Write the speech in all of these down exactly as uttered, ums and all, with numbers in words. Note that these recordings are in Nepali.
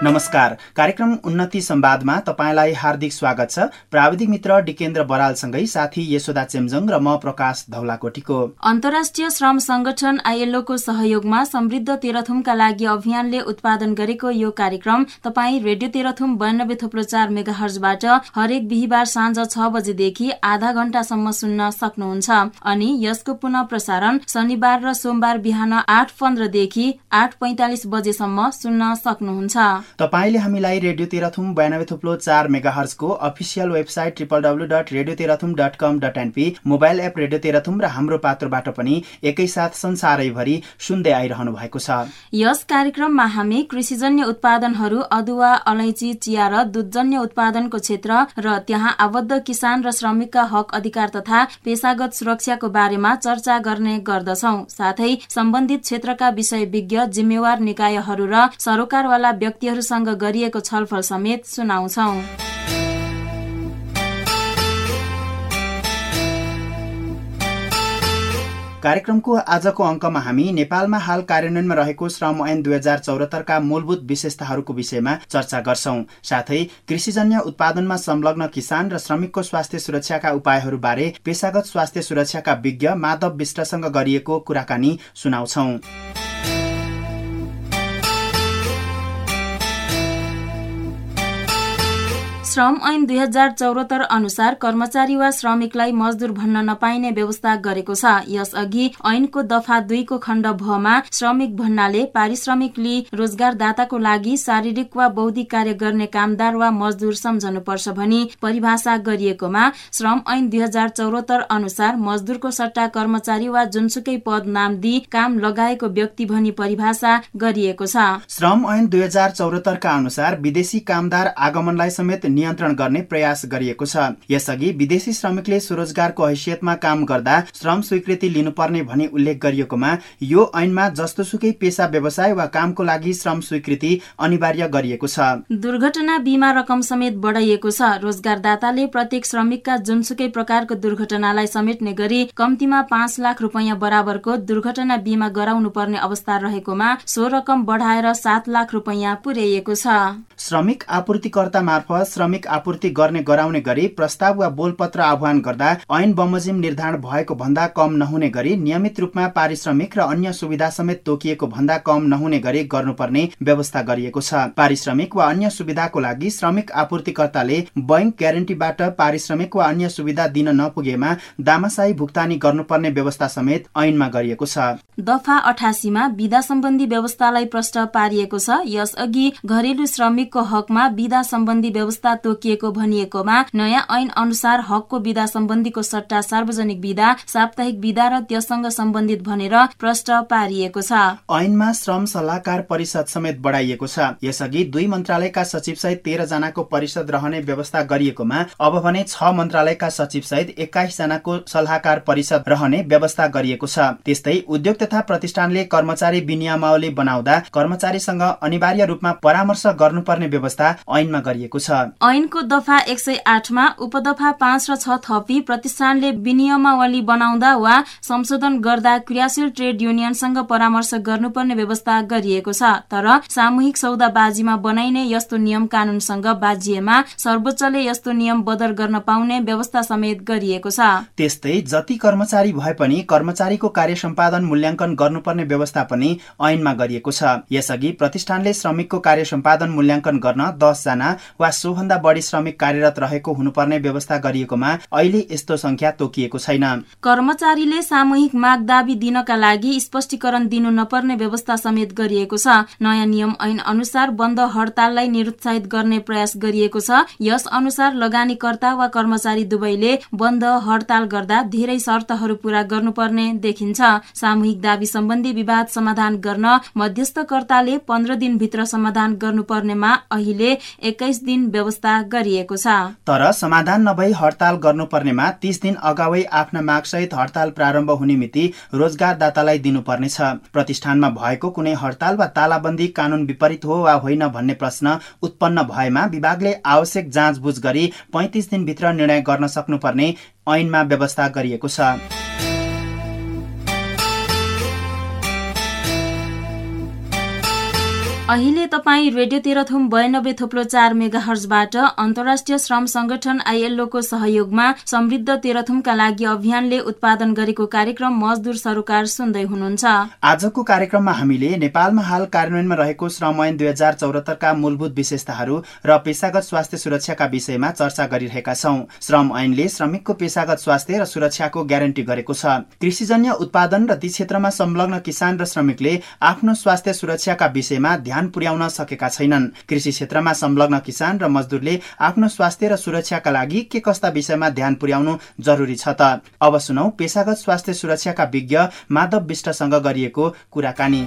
नमस्कार, कार्यक्रम उन्नति संवादमा तपाईलाई हार्दिक स्वागत छ। प्राविधिक मित्र डिकेन्द्र बरालसँगै साथी यशोदा चेम्जोङ र म प्रकाश धौलाकोटीको। अन्तर्राष्ट्रिय श्रम संगठन आईएलओ को सहयोगमा समृद्ध तेह्रथुमका लागि अभियानले उत्पादन गरेको यो कार्यक्रम तपाई रेडियो तेह्रथुम बयानब्बे थुप्रो चार मेगाहर्जबाट हरेक बिहिबार साँझ छ बजेदेखि आधा घण्टासम्म सुन्न सक्नुहुन्छ। अनि यसको पुनः प्रसारण शनिबार र सोमबार बिहान आठ पन्ध्रदेखि आठ पैंतालिस बजेसम्म सुन्न सक्नुहुन्छ। तपाईले हामीलाई रेडियो तेह्रथुम बयानब्बे थुप्लो चार मेगाहर्जको official website triple W dot radio Terhathum dot com dot NP, mobile app radio Terhathum र हाम्रो पात्रबाट पनि एकैसाथ संसारैभरि सुन्दै आइरहनु भएको छ। यस कार्यक्रममा हामी कृषिजन्य उत्पादनहरू, अदुवा, अलैँची, चिया र दूधजन्य उत्पादनको क्षेत्र र त्यहाँ आबद्ध किसान र श्रमिकका हक अधिकार तथा पेशागत सुरक्षाको बारेमा चर्चा गर्ने गर्दछौं। साथै सम्बन्धित क्षेत्रका विषय विज्ञ, जिम्मेवार निकायहरू र सरोकारवाला व्यक्तिहरूसँग गरिएको छलफल समेत सुनाउँछौं। कार्यक्रमको आजको अङ्कमा हामी नेपालमा हाल कार्यान्वयनमा रहेको श्रम ऐन दुई हजार चौरात्तरका मूलभूत विशेषताहरूको विषयमा चर्चा गर्छौं। साथै कृषिजन्य उत्पादनमा संलग्न किसान र श्रमिकको स्वास्थ्य सुरक्षाका उपायहरूबारे पेशागत स्वास्थ्य सुरक्षाका विज्ञ माधव विष्टसँग गरिएको कुराकानी सुनाउँछौं। श्रम ऐन दुई हजार चौरात्तर अनुसार कर्मचारी वा श्रमिकलाई मजदुर भन्न नपाइने व्यवस्था गरेको छ। यसअघि ऐनको दफा दुईको खण्ड भमा श्रमिक भन्नाले पारिश्रमिक लिई रोजगारदाताको लागि शारीरिक वा बौद्धिक कार्य गर्ने कामदार वा मजदुर सम्झनुपर्छ भनी परिभाषा गरिएकोमा श्रम ऐन दुई हजार चौरात्तर अनुसार मजदुरको सट्टा कर्मचारी वा जुनसुकै पद नाम दिई काम लगाएको व्यक्ति भनी परिभाषा गरिएको छ। श्रम ऐन दुई हजार चौरात्तरका अनुसार विदेशी कामदार आगमनलाई समेत नियन्त्रण गर्ने प्रयास गरिएको छ। यसअघि विदेशी श्रमिकले स्वरोजगारको हैसियतमा काम गर्दा श्रम स्वीकृति लिनुपर्ने भनी उल्लेख गरिएकोमा यो ऐनमा जस्तोसुकै पेशा, व्यवसाय वा कामको लागि श्रम स्वीकृति अनिवार्य गरिएको छ। दुर्घटना बीमा रकम समेत बढाइएको छ। रोजगारदाताले प्रत्येक श्रमिकका जुनसुकै प्रकारको दुर्घटनालाई समेट्ने गरी कम्तीमा पाँच लाख रुपैयाँ बराबरको दुर्घटना बीमा गराउनु पर्ने अवस्था रहेकोमा सो रकम बढाएर सात लाख रुपैयाँ पुर्याइएको छ। श्रमिक आपूर्तिकर्ता मार्फत श्रमिक आपूर्ति गर्ने गराउने गरी प्रस्ताव वा बोलपत्र आह्वान गर्दा ऐन बमोजिम निर्धारण भएको भन्दा कम नहुने गरी नियमित रूपमा पारिश्रमिक र अन्य सुविधा समेत तोकिएको भन्दा कम नहुने गरी गर्नुपर्ने व्यवस्था गरिएको छ। पारिश्रमिक वा अन्य सुविधाको लागि श्रमिक आपूर्तिकर्ताले बैंक ग्यारेन्टीबाट पारिश्रमिक वा अन्य सुविधा दिन नपुगेमा दामासाही भुक्तानी गर्नुपर्ने व्यवस्था समेत ऐनमा गरिएको छ। दफा अठासीमा बिदा सम्बन्धी व्यवस्थालाई प्रष्ट पारिएको छ। यसअघि घरेलु श्रमिकको हकमा बिदा सम्बन्धी व्यवस्था तोकिएको भनिएकोमा नयाँ ऐन अनुसार हकको बिदा सम्बन्धीको सट्टा सार्वजनिक बिदा, साप्ताहिक बिदा र त्यससँग सम्बन्धित भनेर प्रष्ट पारिएको छ। ऐनमा श्रम सल्लाहकार परिषद समेत बढाइएको छ। यसअघि दुई मन्त्रालयका सचिव सहित तेह्र जनाको परिषद रहने व्यवस्था गरिएकोमा अब भने छ मन्त्रालयका सचिव सहित एक्काइस जनाको सल्लाहकार परिषद रहने व्यवस्था गरिएको छ। त्यस्तै उद्योग तथा प्रतिष्ठानले कर्मचारी विनियमावली बनाउँदा कर्मचारीसँग अनिवार्य रूपमा परामर्श गर्नुपर्ने व्यवस्था ऐनमा गरिएको छ। ऐनको दफा एक सय आठमा उपदफा पाँच र छ थपी प्रतिष्ठानले विनियमावली बनाउँदा वा संशोधन गर्दा क्रियाशील ट्रेड युनियनसँग परामर्श गर्नुपर्ने व्यवस्था गरिएको छ। तर सामूहिक सौदाबाजीमा बनाइने यस्तो नियम कानूनसँग बाजिएमा सर्वोच्चले यस्तो नियम बदर गर्न पाउने व्यवस्था समेत गरिएको छ। त्यस्तै जति कर्मचारी भए पनि कर्मचारीको कार्य सम्पादन मूल्याङ्कन गर्नुपर्ने व्यवस्था पनि ऐनमा गरिएको छ। यसअघि प्रतिष्ठानले श्रमिकको कार्य सम्पादन मूल्याङ्कन गर्न दस जना वा सोभन्दा बढी श्रमिक कार्यरत रहेको हुनुपर्ने व्यवस्था गरिएकोमा अहिले यस्तो संख्या तोकिएको छैन। कर्मचारीले सामूहिक माग दाबी दिनका लागि स्पष्टीकरण दिनु नपर्ने व्यवस्था समेत गरिएको छ। नयाँ नियम ऐन अनुसार बन्द हडताललाई निरुत्साहित गर्ने प्रयास गरिएको छ। यस अनुसार लगानीकर्ता वा कर्मचारी दुवैले बन्द हडताल गर्दा धेरै शर्तहरू पूरा गर्नुपर्ने देखिन्छ। सामूहिक दाबी सम्बन्धी विवाद समाधान गर्न मध्यस्थकर्ताले पन्ध्र दिनभित्र समाधान गर्नुपर्नेमा अहिले एक्काइस दिन व्यवस्था गरिएको छ। तर समाधान नभई हडताल गर्नुपर्नेमा तीस दिन अगावै आफ्ना मागसहित हडताल प्रारम्भ हुने मिति रोजगारदातालाई दिनुपर्नेछ। प्रतिष्ठानमा भएको कुनै हडताल वा तालाबन्दी कानून विपरीत हो वा होइन भन्ने प्रश्न उत्पन्न भएमा विभागले आवश्यक जाँचबुझ गरी पैंतीस दिनभित्र निर्णय गर्न सक्नुपर्ने ऐनमा व्यवस्था गरिएको छ। अहिले तपाईँ रेडियो तेह्रथुम बयानब्बे थोप्लो चार मेगाहर्जबाट अन्तर्राष्ट्रिय श्रम संगठन आईएलओ को सहयोगमा समृद्ध तेह्रथुमका लागि अभियानले उत्पादन गरेको कार्यक्रम मजदुर सरोकार सुन्दै हुनुहुन्छ। आजको कार्यक्रममा हामीले नेपालमा हाल कार्यान्वयनमा रहेको श्रम ऐन दुई हजार चौरात्तरका मूलभूत विशेषताहरू र पेशागत स्वास्थ्य सुरक्षाका विषयमा चर्चा गरिरहेका छौं। श्रम ऐनले श्रमिकको पेशागत स्वास्थ्य र सुरक्षाको ग्यारेन्टी गरेको छ। कृषिजन्य उत्पादन र ती क्षेत्रमा संलग्न किसान र श्रमिकले आफ्नो स्वास्थ्य सुरक्षाका विषयमा ध्यान पुर्याउन सकेका छैनन्। कृषि क्षेत्रमा संलग्न किसान र मजदुरले आफ्नो स्वास्थ्य र सुरक्षाका लागि के कस्ता विषयमा ध्यान पुर्याउनु जरुरी छ त? अब सुनौ पेशागत स्वास्थ्य सुरक्षाका विज्ञ माधव विष्टसँग गरिएको कुराकानी।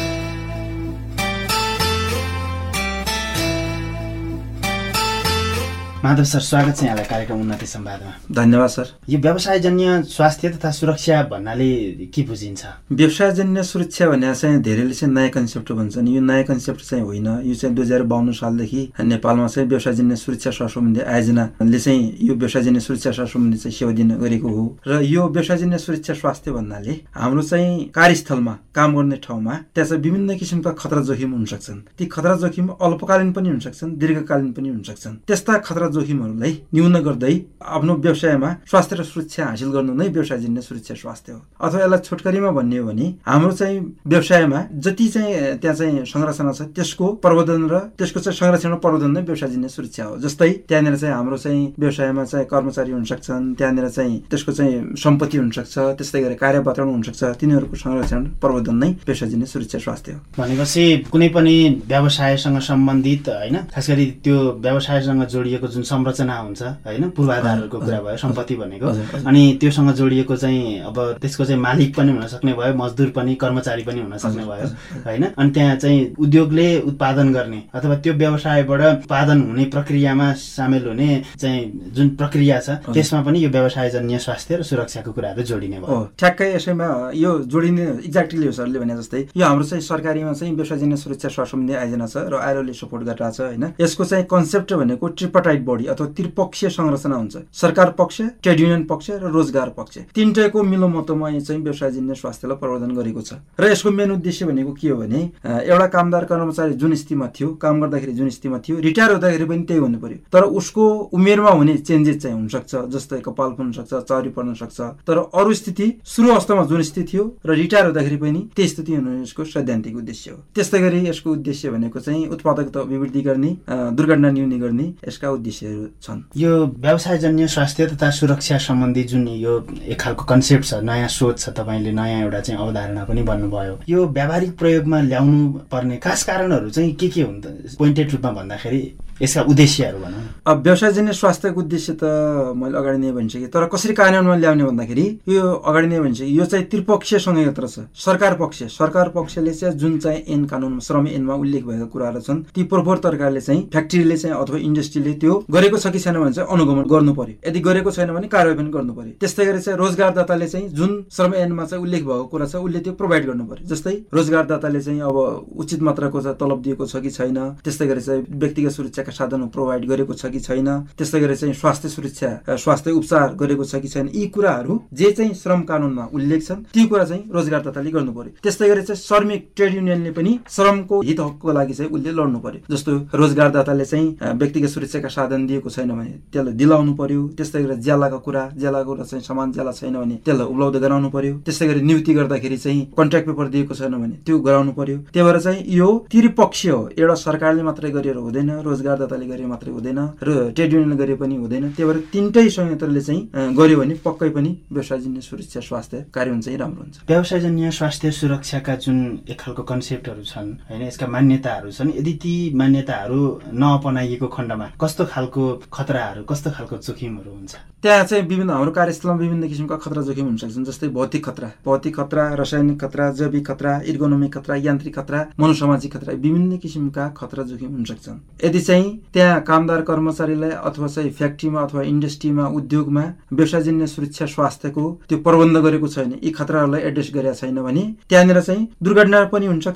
माधव सर, स्वागत छ यहाँलाई कार्यक्रम उन्नति संवादमा। धन्यवाद सर। यो व्यवसायजन्य स्वास्थ्य तथा सुरक्षा भन्नाले के बुझिन्छ? व्यवसायजन्य सुरक्षा भने चाहिँ धेरैले चाहिँ नयाँ कन्सेप्ट भन्छन्। यो नयाँ कन्सेप्ट चाहिँ होइन। यो चाहिँ दुई हजार बाहन्न सालदेखि नेपालमा चाहिँ व्यवसायजन्य सुरक्षा स्वास्थ्य सम्बन्धी आयोजनाले चाहिँ यो व्यवसायजन्य सुरक्षा स्वास्थ्य सम्बन्धी चाहिँ सेवा दिन गरेको हो। र यो व्यवसायजन्य सुरक्षा स्वास्थ्य भन्नाले हाम्रो चाहिँ कार्यस्थलमा काम गर्ने ठाउँमा त्यहाँ चाहिँ विभिन्न किसिमका खतरा जोखिम हुन सक्छन्। ती खतरा जोखिम अल्पकालीन पनि हुन सक्छन्, दीर्घकालीन पनि हुन सक्छन्। त्यस्ता खतरा जोखिमहरूलाई न्यून गर्दै आफ्नो व्यवसायमा स्वास्थ्य र सुरक्षा हासिल गर्नु नै व्यवसायजन्य सुरक्षा स्वास्थ्य हो। अथवा यसलाई छोटकरीमा भन्ने हो भने हाम्रो चाहिँ व्यवसायमा जति चाहिँ त्यहाँ चाहिँ संरचना छ त्यसको प्रबन्धन र त्यसको चाहिँ संरक्षण र प्रबन्धन नै व्यवसायजन्य सुरक्षा हो। जस्तै त्यहाँनिर चाहिँ हाम्रो चाहिँ व्यवसायमा चाहिँ कर्मचारी हुन सक्छन्, त्यहाँनिर चाहिँ त्यसको चाहिँ सम्पत्ति हुन सक्छ, त्यस्तै गरी कार्य वातावरण हुन सक्छ। तिनीहरूको संरक्षण प्रबन्धन नै व्यवसायजन्य सुरक्षा स्वास्थ्य हो। भनेपछि कुनै पनि व्यवसायसँग सम्बन्धित हैन, खास गरी त्यो व्यवसायसँग जोडिएको जुन संरचना हुन्छ हैन, पूर्वाधारहरूको कुरा भयो, सम्पत्ति भनेको, अनि त्योसँग जोडिएको चाहिँ अब त्यसको चाहिँ मालिक पनि हुन सक्ने भयो, मजदुर पनि, कर्मचारी पनि हुन सक्ने भयो हैन। अनि त्यहाँ चाहिँ उद्योगले उत्पादन गर्ने अथवा त्यो व्यवसायबाट उत्पादन हुने प्रक्रियामा सामेल हुने चाहिँ जुन प्रक्रिया छ त्यसमा पनि यो व्यवसायजन्य स्वास्थ्य र सुरक्षाको कुराहरू जोडिने भयो। ठ्याक्कै यसैमा यो जोडिने एक्ज्याक्टली हो सरले भने जस्तै यो हाम्रो चाहिँ सरकारीमा चाहिँ व्यवसायजन्य सुरक्षा स्वास्थ्य सम्बन्धी आयोजना छ र आईएलओले सपोर्ट गरिरहेको छ हैन। यसको चाहिँ कन्सेप्ट भनेको ट्रिपाटाइट बडी अथवा त्रिपक्षीय संरचना हुन्छ। सरकार पक्ष, ट्रेड युनियन पक्ष र रोजगार पक्ष, तीनटैको मिलोमतोमा चाहिँ व्यवसायजन्य स्वास्थ्यलाई प्रवर्धन गरेको छ। र यसको मेन उद्देश्य भनेको के हो भने एउटा कामदार कर्मचारी जुन स्थितिमा थियो, काम गर्दाखेरि जुन स्थितिमा थियो, रिटायर हुँदाखेरि पनि त्यही हुनु पर्यो। तर उसको उमेरमा हुने चेन्जेस चाहिँ हुन सक्छ, जस्तै कपाल फुल्न सक्छ, चरी पर्न सक्छ। तर अरू स्थिति सुरु अवस्थामा जुन स्थिति थियो र रिटायर हुँदाखेरि पनि त्यही स्थिति हुनु यसको सैद्धान्तिक उद्देश्य हो। त्यस्तै गरी यसको उद्देश्य भनेको चाहिँ उत्पादकता अभिवृद्धि गर्ने, दुर्घटना न्यूनी गर्ने यसका उद्देश्यहरू छन्। यो व्यवसायजन्य स्वास्थ्य तथा सुरक्षा सम्बन्धी जुन यो एक खालको कन्सेप्ट छ, नयाँ सोच छ, तपाईले नयाँ एउटा चाहिँ अवधारणा पनि भन्नुभयो। यो व्यावहारिक प्रयोगमा ल्याउनु पर्ने खास कारणहरू चाहिँ के के हुन् त? पोइन्टेड रूपमा भन्दाखेरि यसका उद्देश्यहरू भनौँ। अब व्यवसायजन्य स्वास्थ्यको उद्देश्य त मैले अगाडि नै भनिसकेँ। तर कसरी कार्यान्वयनमा ल्याउने भन्दाखेरि यो अगाडि नै भनिसकेँ, यो चाहिँ त्रिपक्षीय संयन्त्र छ। सरकार पक्ष, सरकार पक्षले चाहिँ जुन चाहिँ ऐन कानुनमा, श्रम ऐनमा उल्लेख भएका कुराहरू छन् ती प्रपर तरिकाले चाहिँ फ्याक्ट्रीले चाहिँ अथवा इन्डस्ट्रीले त्यो गरेको छ कि छैन भने चाहिँ अनुगमन गर्नु पर्यो। यदि गरेको छैन भने कारबाही पनि गर्नु पर्यो। त्यस्तै गरी चाहिँ रोजगारदाताले चाहिँ जुन श्रम ऐनमा चाहिँ उल्लेख भएको कुरा छ उसले त्यो प्रोभाइड गर्नु पर्यो। जस्तै रोजगारदाताले चाहिँ अब उचित मात्राको चाहिँ तलब दिएको छ कि छैन, त्यस्तै गरी चाहिँ व्यक्तिगत सुरक्षा साधन प्रोभाइड गरेको छ कि छैन, त्यस्तै गरी चाहिँ स्वास्थ्य सुरक्षा, स्वास्थ्य उपचार गरेको छ कि छैन, यी कुराहरू जे चाहिँ श्रम कानुनमा उल्लेख छन् ती कुरा चाहिँ रोजगारदाताले गर्नु पर्यो। त्यस्तै गरी चाहिँ श्रमिक ट्रेड युनियनले पनि श्रमको हित हकको लागि चाहिँ उसले लड्नु पर्यो। जस्तो रोजगारदाताले चाहिँ व्यक्तिगत सुरक्षाका साधन दिएको छैन भने त्यसलाई दिलाउनु पर्यो। त्यस्तै गरी ज्यालाको कुरा, ज्यालाको कुरा चाहिँ समान ज्याला छैन भने त्यसलाई उपलब्ध गराउनु पर्यो। त्यस्तै गरी नियुक्ति गर्दाखेरि चाहिँ कन्ट्र्याक्ट पेपर दिएको छैन भने त्यो गराउनु पर्यो। त्यही भएर चाहिँ यो त्रिपक्षीय हो। एउटा सरकारले मात्रै गरेर हुँदैन, रोजगारदाताले गरे मात्रै हुँदैन र ट्रेड युनियनले गरे पनि हुँदैन। त्यही भएर तीनटै संयन्त्रले चाहिँ गर्यो भने पक्कै पनि व्यवसायजन्य सुरक्षा स्वास्थ्य कार्यान्वयन चाहिँ राम्रो हुन्छ। व्यवसायजन्य स्वास्थ्य सुरक्षाका जुन एक खालको कन्सेप्टहरू छन् हैन, यसका मान्यताहरू छन्, यदि ती मान्यताहरू नअपनाइएको खण्डमा कस्तो खालको खतराहरू, कस्तो खालको जोखिमहरू हुन्छ? त्यहाँ चाहिँ विभिन्न हाम्रो कार्यस्थलमा विभिन्न किसिमका खतरा जोखिम हुन सक्छन्। जस्तै भौतिक खतरा, भौतिक खतरा, रासायनिक खतरा, जैविक खतरा, इर्गोनोमिक खतरा, यान्त्रिक खतरा, मनोसामाजिक खतरा, विभिन्न किसिमका खतरा जोखिम हुन सक्छन्। यदि चाहिँ त्यहाँ कामदार कर्मचारीलाई अथवा चाहिँ फ्याक्ट्रीमा अथवा इन्डस्ट्रीमा, उद्योगमा व्यवसायजन्य सुरक्षा स्वास्थ्यको त्यो प्रबन्ध गरेको छैन, यी खतराहरूलाई एड्रेस गरेका छैन भने त्यहाँनिर चाहिँ दुर्घटना पनि हुन सक्छ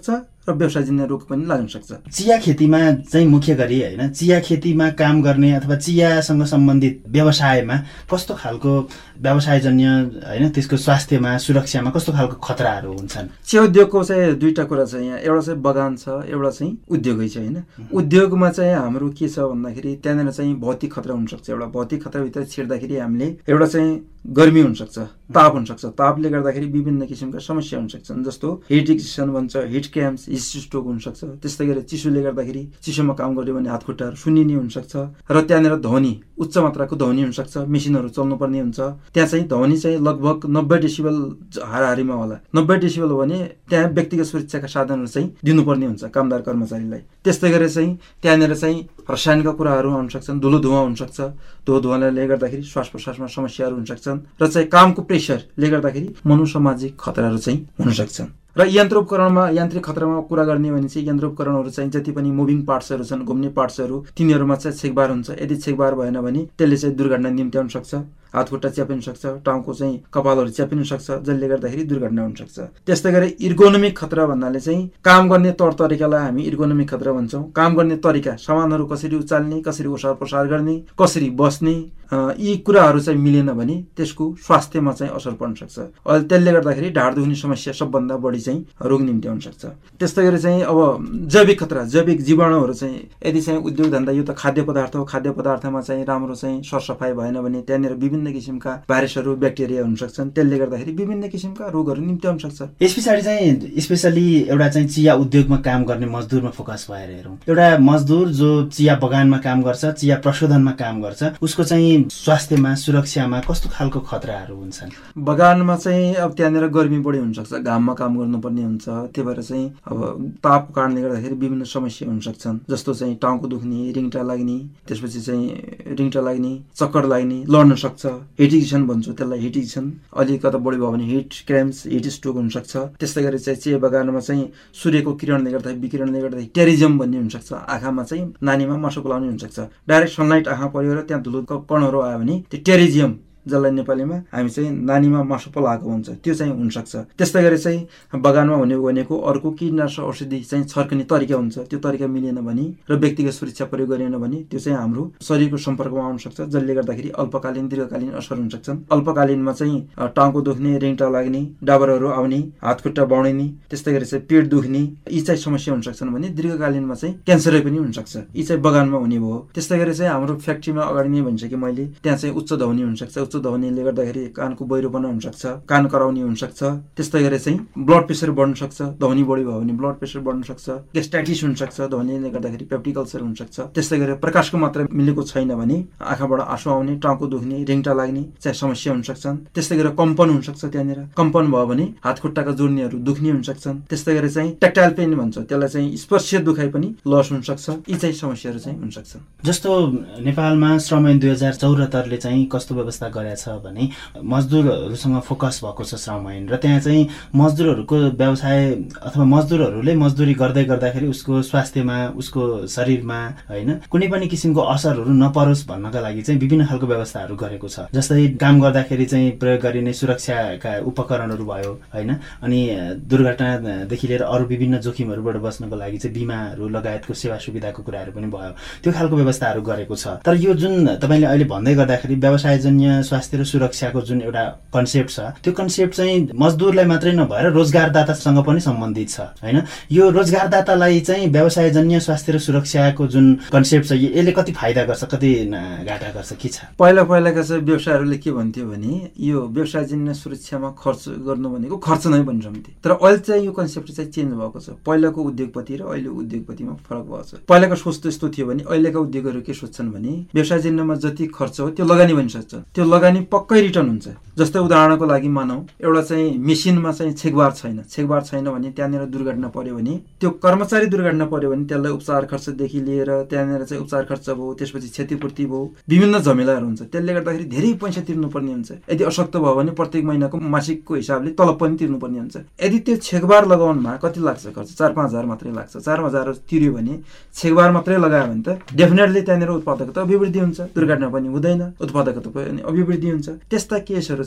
र व्यवसायजन्य रोग पनि लाग्न सक्छ। चिया खेतीमा चाहिँ मुख्य गरी होइन, चिया खेतीमा काम गर्ने अथवा चियासँग सम्बन्धित व्यवसायमा कस्तो खालको व्यवसायजन्य होइन त्यसको स्वास्थ्यमा सुरक्षामा कस्तो खालको खतराहरू हुन्छन्? चिया उद्योगको चाहिँ दुईटा कुरा छ यहाँ, एउटा चाहिँ बगान छ, एउटा चाहिँ उद्योगै छ होइन। उद्योगमा चाहिँ हाम्रो के छ भन्दाखेरि त्यहाँनिर चाहिँ भौतिक खतरा हुनसक्छ। एउटा भौतिक खतराभित्र छिर्दाखेरि हामीले एउटा चाहिँ गर्मी हुनसक्छ, ताप हुनसक्छ। तापले गर्दाखेरि विभिन्न किसिमका समस्या हुनसक्छन्, जस्तो हिट एक्जिसन भन्छ, हिट क्याम्प्स, हिट स्ट्रोक हुनसक्छ। त्यस्तै गरी चिसोले गर्दाखेरि चिसोमा काम गर्यो भने हात खुट्टाहरू सुन्निने हुनसक्छ र त्यहाँनिर ध्वनि उच्च मात्राको ध्वनि हुनसक्छ, मेसिनहरू चल्नुपर्ने हुन्छ। त्यहाँ चाहिँ ध्वनि चाहिँ लगभग नब्बे डेसिबल हाराहारीमा होला। नब्बे डेसिबल हो भने त्यहाँ व्यक्तिगत सुरक्षाका साधनहरू चाहिँ दिनुपर्ने हुन्छ कामदार कर्मचारीलाई। त्यस्तै गरेर चाहिँ त्यहाँनिर चाहिँ रसायनका कुराहरू आउन सक्छन्, धुलो धुवा हुनसक्छ। धुलो धुवाले गर्दाखेरि श्वास प्रश्वासमा समस्याहरू हुन सक्छन् र चाहिँ कामको प्रेसरले गर्दाखेरि मनोसामाजिक खतराहरू चाहिँ हुन सक्छन्। र यन्त्र उपकरणमा यान्त्रिक खतरामा कुरा गर्ने भने चाहिँ यन्त्र उपकरणहरू चाहिँ जति पनि मुभिङ पार्ट्सहरू छन्, घुम्ने पार्ट्सहरू, तिनीहरूमा चाहिँ छेकबार हुन्छ। यदि छेकबार भएन भने त्यसले चाहिँ दुर्घटना निम्त्याउन सक्छ। हात खुट्टा च्यापिन सक्छ, टाउको चाहिँ कपालहरू च्यापिन सक्छ, जसले गर्दाखेरि दुर्घटना हुन सक्छ। त्यस्तै गरी इर्गोनोमिक खतरा भन्नाले चाहिँ काम गर्ने तौर तरिकालाई हामी इर्गोनोमिक खतरा भन्छौँ। काम गर्ने तरिका, सामानहरू कसरी उचाल्ने, कसरी ओसार प्रसार गर्ने, कसरी बस्ने, यी कुराहरू चाहिँ मिलेन भने त्यसको स्वास्थ्यमा चाहिँ असर पर्न सक्छ। अहिले त्यसले गर्दाखेरि ढाड दुख्ने समस्या सबभन्दा बढी चाहिँ रोग निम्त्याउन सक्छ। त्यस्तै गरी चाहिँ अब जैविक खतरा, जैविक जीवाणुहरू चाहिँ यदि चाहिँ उद्योग धन्दा यो त खाद्य पदार्थ हो, खाद्य पदार्थमा चाहिँ राम्रो चाहिँ सरसफाइ भएन भने त्यहाँनिर विभिन्न किसिमका भाइरसहरू, ब्याक्टेरिया हुन सक्छन्। त्यसले गर्दाखेरि विभिन्न किसिमका रोगहरू निम्त्याउन सक्छ। यस पछाडि चाहिँ स्पेसली एउटा चाहिँ चिया उद्योगमा काम गर्ने मजदुरमा फोकस भएर हेरौँ। एउटा मजदुर जो चिया बगानमा काम गर्छ, चिया प्रशोधनमा काम गर्छ, उसको चाहिँ स्वास्थ्यमा सुरक्षामा कस्तो खालको खतराहरू हुन्छन्? बगानमा चाहिँ अब त्यहाँनिर गर्मी बढी हुनसक्छ, घाममा काम गर्नुपर्ने हुन्छ। त्यही भएर चाहिँ अब तापको कारणले गर्दाखेरि विभिन्न समस्या हुन सक्छन्, जस्तो चाहिँ टाउको दुख्ने, रिङ्टा लाग्ने, त्यसपछि चाहिँ रिङ्टा लाग्ने, चक्कर लाग्ने, लड्न सक्छ। हिट एक्जिसन भन्छौँ त्यसलाई, हिट एक्जिसन अलिकता बढी भयो भने हिट क्र्याम्प्स, हिट स्ट्रोक हुनसक्छ। त्यस्तै गरी चाहिँ चिया बगानमा चाहिँ सूर्यको किरणले गर्दा विकिरणले गर्दा टेरिजम भन्ने हुनसक्छ। आँखामा चाहिँ नानीमा मासु पलाउने हुनसक्छ। डाइरेक्ट सनलाइट आँखा पऱ्यो र त्यहाँ धुलो कणहरू आयो भने त्यो टेरिजियम, जसलाई नेपालीमा हामी चाहिँ नानीमा मासु पलाएको भन्छ, त्यो चाहिँ हुनसक्छ। त्यस्तै गरी चाहिँ बगानमा हुने भनेको अर्को कीटनाशक औषधि चाहिँ छर्कने तरिका हुन्छ, त्यो तरिका मिलेन भने र व्यक्तिगत सुरक्षा प्रयोग गरेन भने त्यो चाहिँ हाम्रो शरीरको सम्पर्कमा आउन सक्छ, जसले गर्दाखेरि अल्पकालीन दीर्घकालीन असर हुन सक्छन्। अल्पकालीनमा चाहिँ टाउको दुख्ने, रिङ्टा लाग्ने, डाबरहरू आउने, हात खुट्टा बाउडिने, त्यस्तै गरी चाहिँ पेट दुख्ने, यी चाहिँ समस्या हुन सक्छन् भने दीर्घकालीनमा चाहिँ क्यान्सरै पनि हुन सक्छ। यी चाहिँ बगानमा हुने भयो। त्यस्तै गरी चाहिँ हाम्रो फ्याक्ट्रीमा अगाडि नै भनिसकेँ मैले, त्यहाँ चाहिँ उच्च ध्वनि हुन सक्छ। उच्च ध्वनिले गर्दाखेरि कानको बहिरोपना हुन सक्छ, कान कराउने हुन सक्छ। त्यस्तै गरी चाहिँ ब्लड प्रेसर बढ्न सक्छ। ध्वनि बढी भयो भने ब्लड प्रेसर बढ्न सक्छ। ग्यास्ट्राइटिस हुन सक्छ, ध्वनिले गर्दाखेरि पेप्टिक अल्सर हुन सक्छ। त्यस्तै गरी प्रकाशको मात्रा मिलेको छैन भने आँखाबाट आँसु आउने, टाउको दुख्ने, रिङ्टा लाग्ने चाहिँ समस्या हुन सक्छन्। त्यस्तै गरी कम्पन हुन सक्छ। त्यहाँनिर कम्पन भयो भने हात खुट्टाका जोड्नेहरू दुख्ने हुन सक्छन्। त्यस्तै गरी चाहिँ ट्याक्टाइल पेन भन्छ, त्यसलाई चाहिँ स्पर्शीय दुखाइ पनि लस हुन सक्छ। यी चाहिँ समस्याहरू चाहिँ हुन सक्छन्। जस्तो नेपालमा श्रम ऐन दुई हजार चौरात्तरले चाहिँ कस्तो व्यवस्था गरेको छ भने मजदुरहरूसँग फोकस भएको छ श्रम ऐन, र त्यहाँ चाहिँ मजदुरहरूको व्यवसाय अथवा मजदुरहरूले मजदुरी गर्दै गर्दाखेरि उसको स्वास्थ्यमा, उसको शरीरमा होइन कुनै पनि किसिमको असरहरू नपरोस् भन्नका लागि चाहिँ विभिन्न खालको व्यवस्थाहरू गरेको छ। जस्तै काम गर्दाखेरि चाहिँ प्रयोग गरिने सुरक्षाका उपकरणहरू भयो होइन, अनि दुर्घटनादेखि लिएर अरू विभिन्न जोखिमहरूबाट बच्नको लागि चाहिँ बिमाहरू लगायतको सेवा सुविधाको कुराहरू पनि भयो। त्यो खालको व्यवस्थाहरू गरेको छ। तर यो जुन तपाईँले अहिले भन्दै गर्दाखेरि व्यवसायजन्य स्वास्थ्य र सुरक्षाको जुन एउटा कन्सेप्ट छ, त्यो कन्सेप्ट चाहिँ मजदुरलाई मात्रै नभएर रोजगारदातासँग पनि सम्बन्धित छ होइन। यो रोजगारदातालाई चाहिँ व्यवसायजन्य स्वास्थ्य र सुरक्षाको जुन कन्सेप्ट छ यसले कति फाइदा गर्छ, कति घाटा गर्छ, के छ? पहिला पहिलाका चाहिँ व्यवसायहरूले के भन्थ्यो भने यो व्यवसायजन्य सुरक्षामा खर्च गर्नु भनेको खर्च नै भनिरहन्थे। तर अहिले चाहिँ यो कन्सेप्ट चाहिँ चेन्ज भएको छ। पहिलाको उद्योगपति र अहिले उद्योगपतिमा फरक भएको छ। पहिलाको सोच त्यस्तो थियो भने अहिलेका उद्योगहरू के सोच्छन् भने व्यवसायजन्यमा जति खर्च हो त्यो लगानी भन्न सक्छ। त्यो लगानी पक्कै रिटर्न हुन्छ। जस्तै उदाहरणको लागि मानौँ एउटा चाहिँ मेसिनमा चाहिँ छेकबार छैन, छेकबार छैन भने त्यहाँनिर दुर्घटना पर्यो भने त्यो कर्मचारी दुर्घटना पर्यो भने त्यसलाई उपचार खर्चदेखि लिएर त्यहाँनिर चाहिँ उपचार खर्च भयो, त्यसपछि क्षतिपूर्ति भयो, विभिन्न झमेलाहरू हुन्छ। त्यसले गर्दाखेरि धेरै पैसा तिर्नुपर्ने हुन्छ। यदि अशक्त भयो भने प्रत्येक महिनाको मासिकको हिसाबले तलब पनि तिर्नुपर्ने हुन्छ। यदि त्यो छेकबार लगाउनमा कति लाग्छ खर्च? चार पाँच हजार मात्रै लाग्छ। चार हजार तिर्यो भने छेकबार मात्रै लगायो भने त डेफिनेटली त्यहाँनिर उत्पादकता अभिवृद्धि हुन्छ, दुर्घटना पनि हुँदैन, उत्पादकता पनि अभिवृद्धि हुन्छ। त्यस्ता केसहरू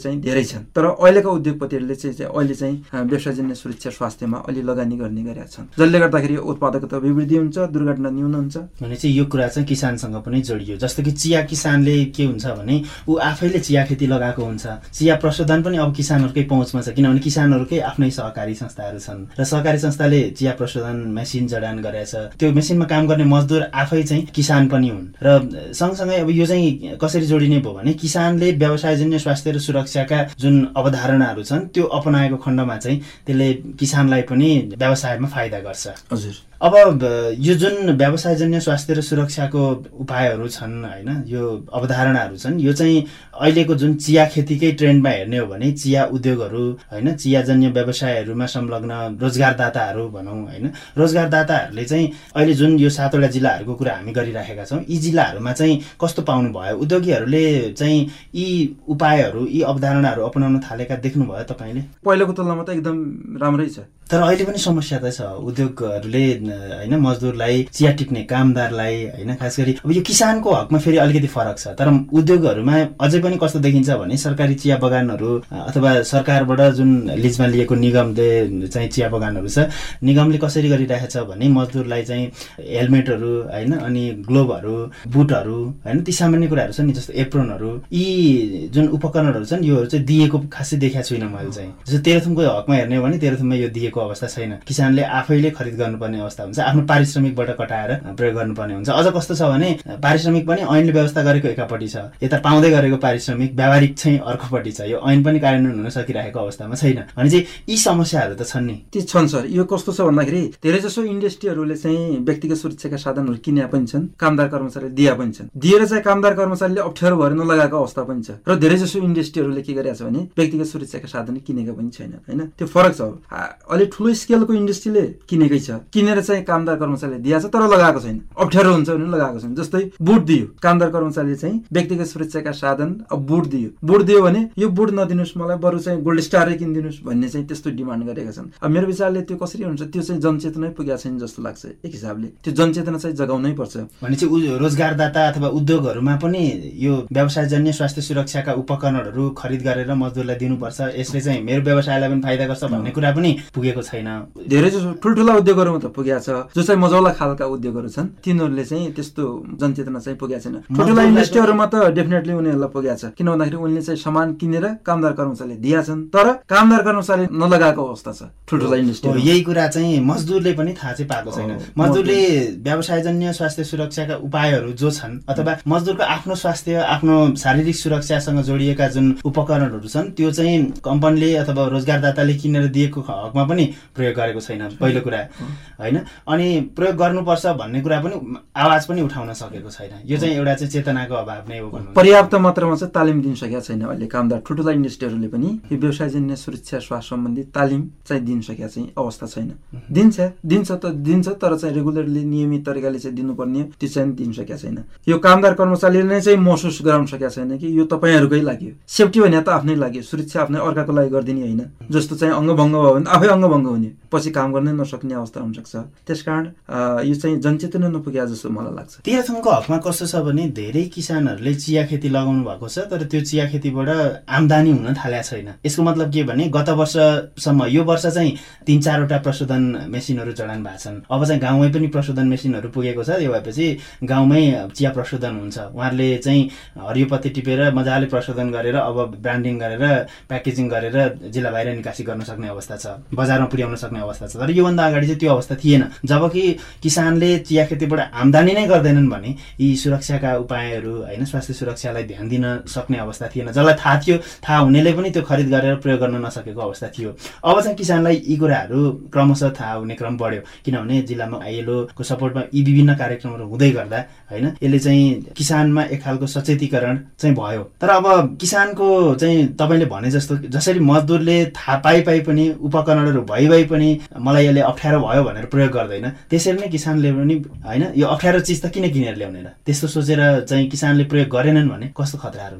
चाहिँ धेरै छन्। तर अहिलेका उद्योगपतिहरूले चाहिँ अहिले चाहिँ व्यवसायजन्य सुरक्षा स्वास्थ्यमा अलि लगानी गर्ने गरेका छन्, जसले गर्दाखेरि उत्पादकता अभिवृद्धि हुन्छ, दुर्घटना न्यून हुन्छ। भने चाहिँ यो कुरा चाहिँ किसानसँग पनि जोडियो। जस्तो कि चिया किसानले के हुन्छ भने ऊ आफैले चिया खेती लगाएको हुन्छ, चिया प्रशोधन पनि अब किसानहरूकै पहुँचमा छ, किनभने किसानहरूकै आफ्नै सहकारी संस्थाहरू छन् र सहकारी संस्थाले चिया प्रशोधन मेसिन जडान गरेछ। त्यो मेसिनमा काम गर्ने मजदुर आफै चाहिँ किसान पनि हुन् र सँगसँगै अब यो चाहिँ कसरी जोडिने भयो भने किसानले व्यवसायजन्य स्वास्थ्य र सुरक्षाका जुन अवधारणाहरू छन् त्यो अपनाएको खण्डमा चाहिँ त्यसले किसानलाई पनि व्यवसायमा फाइदा गर्छ। हजुर, अब यो जुन व्यवसायजन्य स्वास्थ्य र सुरक्षाको उपायहरू छन् होइन, यो अवधारणाहरू छन्, यो चाहिँ अहिलेको जुन चिया खेतीकै ट्रेन्डमा हेर्ने हो भने चिया उद्योगहरू होइन, चियाजन्य व्यवसायहरूमा संलग्न रोजगारदाताहरू भनौँ होइन, रोजगारदाताहरूले चाहिँ अहिले जुन यो सातवटा जिल्लाहरूको कुरा हामी गरिराखेका छौँ, यी जिल्लाहरूमा चाहिँ कस्तो पाउनु भयो? उद्योगीहरूले चाहिँ यी उपायहरू यी अवधारणाहरू अपनाउन थालेका देख्नुभयो तपाईँले? पहिलाको तुलनामा त एकदम राम्रै छ, तर अहिले पनि समस्या त छ। उद्योगहरूले होइन मजदुरलाई, चिया टिप्ने कामदारलाई होइन, खास गरी अब यो किसानको हकमा फेरि अलिकति फरक छ। तर उद्योगहरूमा अझै पनि कस्तो देखिन्छ भने सरकारी चिया बगानहरू अथवा सरकारबाट जुन लिजमा लिएको निगमले चाहिँ चिया बगानहरू छ, निगमले कसरी गरिरहेको छ भने मजदुरलाई चाहिँ हेलमेटहरू होइन, अनि ग्लोभहरू, बुटहरू होइन, ती सामान्य कुराहरू छन् नि, जस्तो एप्रोनहरू, यी जुन उपकरणहरू छन् योहरू चाहिँ दिएको खासै देखाएको छुइनँ मैले चाहिँ। जस्तो तेह्रथुमको हकमा हेर्ने हो भने तेह्रथुममा यो दिएको अवस्था छैन। किसानले आफैले खरिद गर्नुपर्ने अवस्था हुन्छ, आफ्नो पारिश्रमिकबाट कटाएर प्रयोग गर्नुपर्ने हुन्छ। अझ कस्तो छ भने पारिश्रमिक पनि ऐनले व्यवस्था गरेको एकापट्टि छ, यता पाउँदै गरेको पारिश्रमिक व्यावहारिक चाहिँ अर्कोपट्टि छ। यो ऐन पनि कार्यान्वयन हुन सकिरहेको अवस्थामा छैन भने चाहिँ यी समस्याहरू त छन् नि। ती छन् सर। यो कस्तो छ भन्दाखेरि धेरै जसो इन्डस्ट्रीहरूले चाहिँ व्यक्तिगत सुरक्षाका साधनहरू किने पनि छन्, कामदार कर्मचारीले दिए पनि छन्, दिएर चाहिँ कामदार कर्मचारीले अप्ठ्यारो भएर नलगाएको अवस्था पनि छ। र धेरै जसो इन्डस्ट्रीहरूले के गरेका छ भने व्यक्तिगत सुरक्षाका साधन किनेका पनि छैन होइन, त्यो फरक छ। अलि ठुलो स्केलको इन्डस्ट्रीले किनेकै छ, किनेर चाहिँ कामदार कर्मचारीले दिएको छ तर लगाएको छैन, अप्ठ्यारो हुन्छ भने लगाएको छैन। जस्तै बुट दियो, कामदार कर्मचारीले चाहिँ व्यक्तिगत सुरक्षाका साधन अब बुट दियो, बुट दियो भने यो बुट नदिनुहोस् मलाई, बरु चाहिँ गोल्ड स्टारै किनिदिनुहोस् भन्ने चाहिँ त्यस्तो डिमान्ड गरेका छन्। अब मेरो विचारले त्यो कसरी हुन्छ, त्यो चाहिँ जनचेतना पुगेको छैन जस्तो लाग्छ। एक हिसाबले त्यो जनचेतना चाहिँ जगाउनै पर्छ भने चाहिँ रोजगारदाता अथवा उद्योगहरूमा पनि यो व्यवसायजन्य स्वास्थ्य सुरक्षाका उपकरणहरू खरिद गरेर मजदुरलाई दिनुपर्छ, यसले चाहिँ मेरो व्यवसायलाई पनि फाइदा गर्छ भन्ने कुरा पनि पुगेको छैन। धेरै जसो ठुल्ठुला उद्योगहरूमा त पुगेको छ, जो चाहिँ मजौला खालका उद्योगहरू छन् तिनीहरूले चाहिँ त्यस्तो जनचेतना चाहिँ पुगेको छैन। ठुल्ठुला इन्डस्ट्रीहरूमा त डेफिनेटली उनीहरूलाई पुगेको छ, किन भन्दाखेरि उनले चाहिँ सामान किनेर कामदार कर्मचारीले दिएका छन् तर कामदार कर्मचारी नलगाएको अवस्था छ ठुल्ठुला इन्डस्ट्री। यही कुरा चाहिँ मजदुरले पनि थाहा चाहिँ पाएको छैन। मजदुरले व्यवसायजन्य स्वास्थ्य सुरक्षाका उपायहरू जो छन् अथवा मजदुरको आफ्नो स्वास्थ्य, आफ्नो शारीरिक सुरक्षासँग जोडिएका जुन उपकरणहरू छन् त्यो चाहिँ कम्पनीले अथवा रोजगारदाताले किनेर दिएको हकमा पनि प्रयोग गरेको छैन पहिलो कुरा होइन। अनि प्रयोग गर्नुपर्छ भन्ने कुरा पनि आवाज पनि उठाउन सकेको छैन। यो चाहिँ एउटा चाहिँ चेतनाको अभाव नै हो भन्नु। पर्याप्त मात्रामा चाहिँ तालिम दिन सकेका छैन अहिले कामदार ठुल्ठुला इन्डस्ट्रीहरूले पनि यो व्यवसायजन्य सुरक्षा स्वास्थ्य सम्बन्धी तालिम चाहिँ दिन सकेका चाहिँ अवस्था छैन। दिन्छ दिन्छ त दिन्छ तर चाहिँ रेगुलरली नियमित तरिकाले चाहिँ दिनुपर्ने त्यो चाहिँ दिन सकेका छैन। यो कामदार कर्मचारीले नै चाहिँ महसुस गराउन सकेका छैन कि यो तपाईँहरूकै लागि सेफ्टी भने त आफ्नै लागि, सुरक्षा आफ्नै अर्काको लागि गरिदिने होइन। जस्तो चाहिँ अङ्गभङ्ग भयो भने आफै अङ्गभङ्ग हुने, पछि काम गर्नै नसक्ने अवस्था हुनसक्छ। त्यसकारण यो चाहिँ जनचेतना नपुग्या जस्तो मलाई लाग्छ। तेह्रथुमको हकमा कस्तो छ भने धेरै किसानहरूले चिया खेती लगाउनु भएको छ तर त्यो चिया खेतीबाट आम्दानी हुन थालेको छैन। यसको मतलब के भने गत वर्षसम्म यो वर्ष चाहिँ तीन चारवटा प्रशोधन मेसिनहरू जडान भएको छन्। अब चाहिँ गाउँमै पनि प्रशोधन मेसिनहरू पुगेको छ। यो भएपछि गाउँमै चिया प्रशोधन हुन्छ। उहाँहरूले चाहिँ हरियोपत्ती टिपेर मजाले प्रशोधन गरेर अब ब्रान्डिङ गरेर प्याकेजिङ गरेर जिल्ला बाहिर निकासी गर्न सक्ने अवस्था छ, बजारमा पुर्याउन सक्ने अवस्था छ। तर योभन्दा अगाडि चाहिँ त्यो अवस्था थिएन। जबकि किसानले चिया खेतीबाट आम्दानी नै गर्दैनन् भने यी सुरक्षाका उपायहरू होइन, स्वास्थ्य सुरक्षालाई ध्यान दिन सक्ने अवस्था थिएन। जसलाई थाहा थियो, थाहा हुनेले पनि त्यो खरिद गरेर प्रयोग गर्न नसकेको अवस्था थियो। अब चाहिँ किसानलाई यी कुराहरू क्रमशः थाहा हुने क्रम बढ्यो, किनभने जिल्लामा आइएलओको सपोर्टमा यी विभिन्न कार्यक्रमहरू हुँदै गर्दा होइन यसले चाहिँ किसानमा एक खालको सचेतीकरण चाहिँ भयो। तर अब किसानको चाहिँ तपाईँले भने जस्तो जसरी मजदुरले थाहा पाइ पाइ पनि उपकरणहरू भइ भइ पनि मलाई यसले अप्ठ्यारो भयो भनेर प्रयोग गर्दैन, त्यसरी नै किसानले पनि होइन यो अप्ठ्यारो चिज त किन किनेर ल्याउने र त्यस्तो सोचेर चाहिँ किसानले प्रयोग गरेनन् भने कस्तो खतराहरू हुन्छ?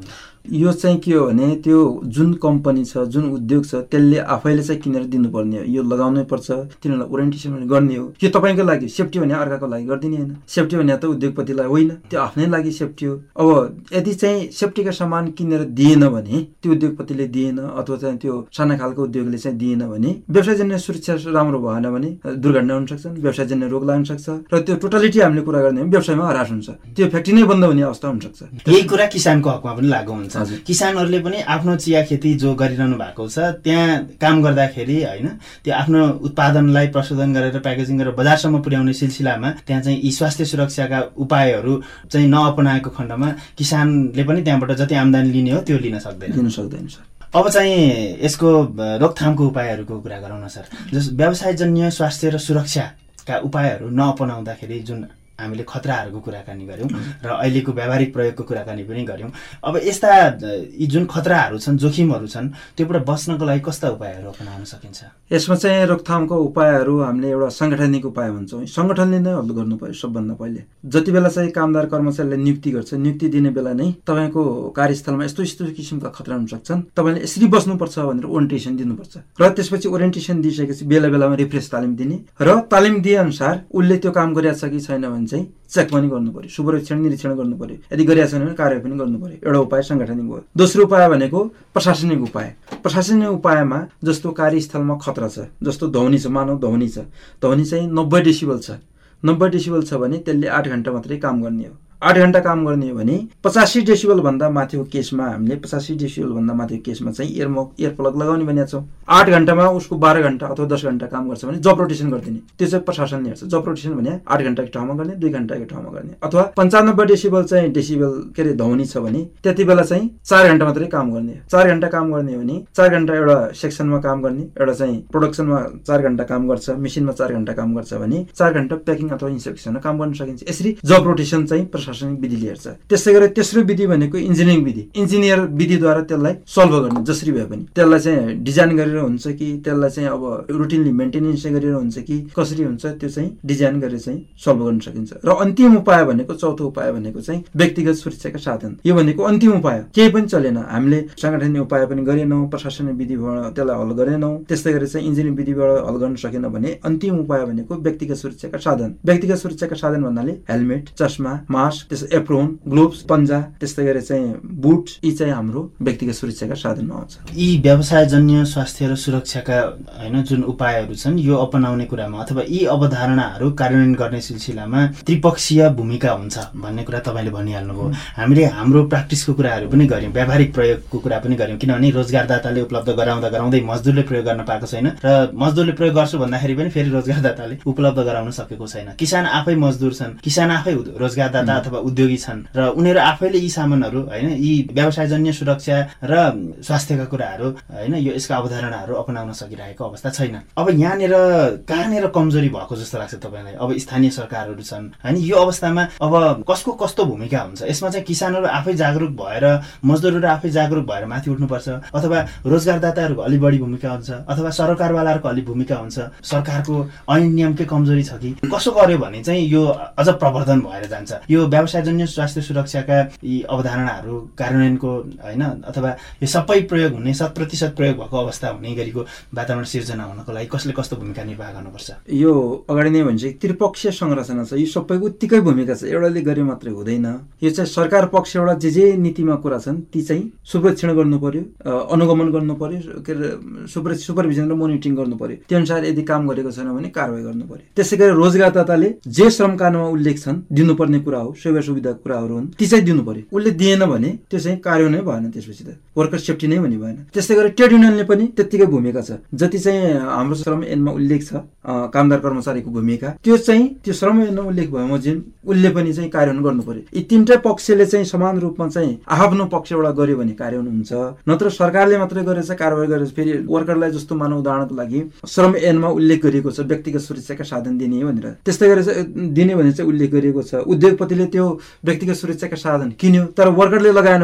यो चाहिँ के हो भने त्यो जुन कम्पनी छ जुन उद्योग छ त्यसले आफैले चाहिँ किनेर दिनुपर्ने हो, यो लगाउनै पर्छ, तिनीहरूलाई ओरिएन्टेसन गर्ने हो। यो तपाईँको लागि सेफ्टी भने अर्काको लागि गरिदिने होइन, सेफ्टी भने त उद्योगपतिलाई होइन, त्यो आफ्नै लागि सेफ्टी हो। अब यदि चाहिँ सेफ्टीका सामान किनेर दिएन भने, त्यो उद्योगपतिले दिएन अथवा चाहिँ त्यो साना खालको उद्योगले चाहिँ दिएन भने व्यवसायजन्य सुरक्षा राम्रो भएन भने दुर्घटना हुन सक्छन्, व्यवसायजन्य रोग लाग्न सक्छ र त्यो टोटलिटी हामीले कुरा गर्ने व्यवसायमा हरास हुन्छ, त्यो फ्याक्ट्री नै बन्द हुने अवस्था हुन सक्छ। यही कुरा किसानको हकमा पनि लागू हुन्छ। किसानहरूले पनि आफ्नो चिया खेती जो गरिरहनु भएको छ त्यहाँ काम गर्दाखेरि होइन त्यो आफ्नो उत्पादनलाई प्रशोधन गरेर प्याकेजिङ गरेर बजारसम्म पुर्याउने सिलसिलामा त्यहाँ चाहिँ यी स्वास्थ्य सुरक्षाका उपायहरू चाहिँ नअपनाएको खण्डमा किसानले पनि त्यहाँबाट जति आम्दानी लिने हो त्यो लिन सक्दैन लिन सक्दैन सर। अब चाहिँ यसको रोकथामको उपायहरूको कुरा गरौँ न सर। जस व्यवसायजन्य स्वास्थ्य र सुरक्षाका उपायहरू नअपनाउँदाखेरि जुन हामीले खतराहरूको कुराकानी गऱ्यौँ र अहिलेको व्यावहारिक प्रयोगको कुराकानी पनि गऱ्यौँ। अब यस्ता यी जुन खतराहरू छन्, जोखिमहरू छन्, त्योबाट बच्नको लागि कस्ता उपायहरू अपनाउन सकिन्छ? यसमा चाहिँ रोकथामको उपायहरू हामीले एउटा साङ्गठनिक उपाय भन्छौँ। सङ्गठनले नै हल गर्नु पर्यो सबभन्दा पहिले। जति बेला चाहिँ कामदार कर्मचारीले नियुक्ति गर्छ, नियुक्ति दिने बेला नै तपाईँको कार्यस्थलमा यस्तो यस्तो किसिमका खतरा हुन सक्छन्, तपाईँले यसरी बस्नुपर्छ भनेर ओरिएन्टेसन दिनुपर्छ र त्यसपछि ओरिएन्टेसन दिइसकेपछि बेला बेलामा रिफ्रेस तालिम दिने र तालिम दिए अनुसार उसले त्यो काम गरिरहेछ कि छैन भने चाहिँ चेक पनि गर्नु पर्यो, सुपरीक्षण निरीक्षण गर्नु पर्यो। यदि गरिरहेको छैन भने कार्य पनि गर्नु पर्यो। एउटा उपाय साङ्गठनिक हो। दोस्रो उपाय भनेको प्रशासनिक उपाय। प्रशासनिक उपायमा जस्तो कार्यस्थलमा खतरा छ, जस्तो ध्वनि छ, मानव ध्वनि छ, ध्वनि चाहिँ नब्बे डेसिबल छ, नब्बे डेसिबल छ भने त्यसले आठ घन्टा मात्रै काम गर्ने हो। आठ घन्टा काम गर्ने हो भने पचासी डेसिबल भन्दा माथिको केसमा हामीले पचासी डेसिबल भन्दा माथिको केसमा चाहिँ एयर एयर प्लग लगाउने भनेको छौँ। आठ घन्टामा उसको बाह्र घन्टा अथवा दस घन्टा काम गर्छ भने जब रोटेसन गरिदिने, त्यो चाहिँ प्रशासनले हेर्छ। जब रोटेसन भने आठ घन्टाको ठाउँमा गर्ने, दुई घन्टाको ठाउँमा गर्ने। अथवा पन्चानब्बे डेसिबल चाहिँ डेसिबल के अरे ध्वनि छ भने त्यति बेला चाहिँ चार घन्टा मात्रै काम गर्ने। चार घन्टा काम गर्ने हो भने चार घन्टा एउटा सेक्सनमा काम गर्ने, एउटा चाहिँ प्रोडक्सनमा चार घन्टा काम गर्छ, मेसिनमा चार घन्टा काम गर्छ भने चार घन्टा प्याकिङ अथवा इन्स्पेक्सनमा काम गर्न सकिन्छ। यसरी जब रोटेसन चाहिँ प्रशासनिक विधिले हेर्छ। त्यसै गरी तेस्रो विधि भनेको इन्जिनियरिङ विधि। इन्जिनियर विधिद्वारा त्यसलाई सल्भ गर्ने, जसरी भए पनि त्यसलाई चाहिँ डिजाइन गरेर हुन्छ कि त्यसलाई चाहिँ अब रुटिनली मेन्टेनेन्स गरेर हुन्छ कि कसरी हुन्छ, त्यो चाहिँ डिजाइन गरेर चाहिँ सल्भ गर्न सकिन्छ। र अन्तिम उपाय भनेको चौथो उपाय भनेको चाहिँ व्यक्तिगत सुरक्षाका साधन। यो भनेको अन्तिम उपाय, केही पनि चलेन, हामीले साङ्गठनिक उपाय पनि गरेनौँ, प्रशासनिक विधिबाट त्यसलाई हल गरेनौँ, त्यस्तै गरी चाहिँ इन्जिनियरिङ विधिबाट हल गर्न सकेन भने अन्तिम उपाय भनेको व्यक्तिगत सुरक्षाका साधन। व्यक्तिगत सुरक्षाका साधन भन्नाले हेलमेट, चस्मा, मास्क, त्यस एप्रोन, ग्लोभ्स, पन्जा, त्यस्तै गरी चाहिँ बुट, यी चाहिँ हाम्रो व्यक्तिगत सुरक्षाका साधनमा आउँछ। यी व्यवसायजन्य स्वास्थ्य र सुरक्षाका होइन जुन उपायहरू छन् यो अपनाउने कुरामा अथवा यी अवधारणाहरू कार्यान्वयन गर्ने सिलसिलामा त्रिपक्षीय भूमिका हुन्छ भन्ने कुरा तपाईँले भनिहाल्नुभयो। हामीले हाम्रो प्र्याक्टिसको कुराहरू पनि गऱ्यौँ, व्यावहारिक प्रयोगको कुरा पनि गऱ्यौँ, किनभने रोजगारदाताले उपलब्ध गराउँदा गराउँदै मजदुरले प्रयोग गर्न पाएको छैन र मजदुरले प्रयोग गर्छु भन्दाखेरि पनि फेरि रोजगारदाताले उपलब्ध गराउन सकेको छैन। किसान आफै मजदुर छन्, किसान आफै रोजगारदाता अथवा उद्योगी छन् र उनीहरू आफैले यी सामानहरू होइन यी व्यवसायजन्य सुरक्षा र स्वास्थ्यका कुराहरू होइन यो यसका अवधारणाहरू अपनाउन सकिरहेको अवस्था छैन। अब यहाँनिर कहाँनिर कमजोरी भएको जस्तो लाग्छ तपाईँलाई? अब स्थानीय सरकारहरू छन् होइन, यो अवस्थामा अब कसको कस्तो भूमिका हुन्छ? यसमा चाहिँ किसानहरू आफै जागरुक भएर, मजदुरहरू आफै जागरुक भएर माथि उठ्नुपर्छ अथवा रोजगारदाताहरूको अलि बढी भूमिका हुन्छ अथवा सरकारवालाहरूको अलि भूमिका हुन्छ? सरकारको ऐन नियमकै कमजोरी छ कि कसो गर्यो भने चाहिँ यो अझ प्रवर्धन भएर जान्छ? यो व्यवसायजन्य स्वास्थ्य सुरक्षाका यी अवधारणाहरू कार्यान्वयनको होइन अथवा यो सबै प्रयोग हुने, शत प्रतिशत प्रयोग भएको अवस्था हुने गरीको वातावरण सिर्जना हुनको लागि कसले कस्तो भूमिका निर्वाह गर्नुपर्छ? यो अगाडि नै भन्छ त्रिपक्षीय संरचना छ, यो सबैको उत्तिकै भूमिका छ, एउटाले गरे मात्रै हुँदैन। यो चाहिँ सरकार पक्षबाट जे जे नीतिमा कुरा छन् ती चाहिँ सुपरीक्षण गर्नु पर्यो, अनुगमन गर्नु पर्यो, के अरे सुपर सुपरभिजन र मोनिटरिङ गर्नु पर्यो। त्यो अनुसार यदि काम गरेको छैन भने कारवाही गर्नु पर्यो। त्यसै गरी रोजगारदाताले जे श्रम कानुनमा उल्लेख छन् दिनुपर्ने कुरा हो, सेवा सुविधा कुराहरू हुन्, ती चाहिँ दिनु पर्यो। उसले दिएन भने त्यो चाहिँ कार्य नै भएन, त्यसपछि त वर्कर सेफ्टी नै भन्ने भएन। त्यस्तै गरी ट्रेड युनियनले पनि त्यत्तिकै भूमिका छ। जति चाहिँ हाम्रो श्रम ऐनमा उल्लेख छ कामदार कर्मचारीको भूमिका, त्यो चाहिँ त्यो श्रम ऐनमा उल्लेख भयो बमोजिम उसले पनि चाहिँ कार्यान्वयन गर्नु पर्यो। यी तीनटै पक्षले चाहिँ समान रूपमा चाहिँ आफ्नो पक्षबाट गर्यो भने कार्यान्वयन हुन्छ। नत्र सरकारले मात्रै गरेर चाहिँ कारबाही गरेर फेरि वर्करलाई जस्तो मानव उदाहरणको लागि श्रम ऐनमा उल्लेख गरिएको छ व्यक्तिगत सुरक्षाका साधन दिने भनेर, त्यस्तै गरेर चाहिँ दिने भने चाहिँ उल्लेख गरिएको छ। उद्योगपतिले त्यो व्यक्तिगत सुरक्षाका साधन किन्यो तर वर्करले लगाएन भने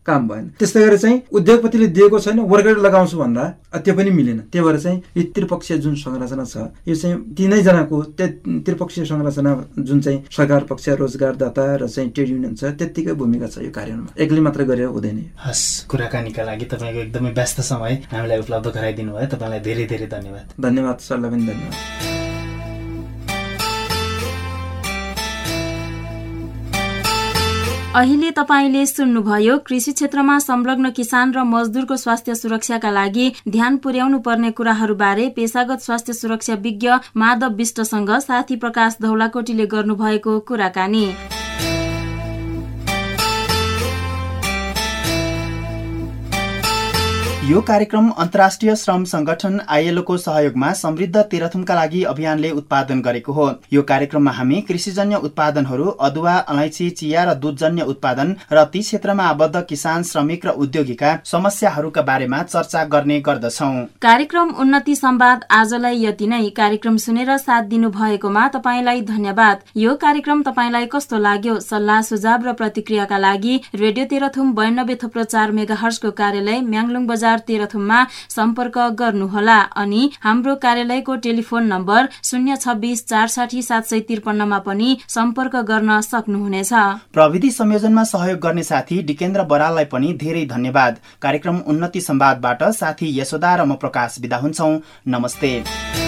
काम भएन। त्यस्तै गरेर चाहिँ उद्योगपतिले दिएको छैन वर्कर लगाउँछु भन्दा त्यो पनि मिलेन। त्यही भएर चाहिँ यो त्रिपक्षीय जुन संरचना छ यो चाहिँ तीनैजनाको त्रिपक्षीय संरचना जुन चाहिँ सरकार पक्ष, रोजगारदाता र चाहिँ ट्रेड युनियन छ त्यत्तिकै भूमिका छ यो कार्यमा, एक्लै मात्र गरेर हुँदैन। हस्, कुराकानीका लागि तपाईँको एकदमै व्यस्त समय हामीलाई उपलब्ध गराइदिनु भयो, तपाईँलाई धेरै धेरै धन्यवाद। धन्यवाद सरलाई पनि धन्यवाद। अहिले तपाईँले सुन्नुभयो कृषि क्षेत्रमा संलग्न किसान र मजदुरको स्वास्थ्य सुरक्षाका लागि ध्यान पुर्याउनु पर्ने कुराहरूबारे पेशागत स्वास्थ्य सुरक्षा विज्ञ माधव विष्टसँग साथी प्रकाश धौलाकोटीले गर्नुभएको कुराकानी। यो कार्यक्रम अन्तर्राष्ट्रिय श्रम संगठन आईएलओ को सहयोगमा समृद्ध तेह्रथुमका लागि अभियानले उत्पादन गरेको हो। यो कार्यक्रममा हामी कृषिजन्य उत्पादनहरू, अदुवा, अलैँची, चिया र दूधजन्य उत्पादन र ती क्षेत्रमा आबद्ध किसान, श्रमिक र उद्योगीका समस्याहरूका बारेमा चर्चा गर्ने गर्दछौं। कार्यक्रम उन्नति संवाद आजलाई यति नै। कार्यक्रम सुनेर साथ दिनु भएकोमा तपाईलाई धन्यवाद। यो कार्यक्रम तपाईलाई कस्तो लाग्यो? सल्लाह सुझाव र प्रतिक्रियाका लागि रेडियो तेह्रथुम बयानब्बे थुप्रो चार मेगाहर्जको कार्यालय म्याङलुङ बजार तेह्रथुममा सम्पर्क गर्नुहोला। अनि हाम्रो कार्यालयको टेलिफोन नम्बर शून्य छब्बीस चार साठी सात सय त्रिपन्नमा पनि सम्पर्क गर्न सक्नुहुनेछ। प्रविधि संयोजनमा सहयोग गर्ने साथी डिकेन्द्र बराललाई पनि धेरै धन्यवाद। कार्यक्रम उन्नति संवादबाट साथी यशोदा र म प्रकाश बिदा हुन्छौं। नमस्ते।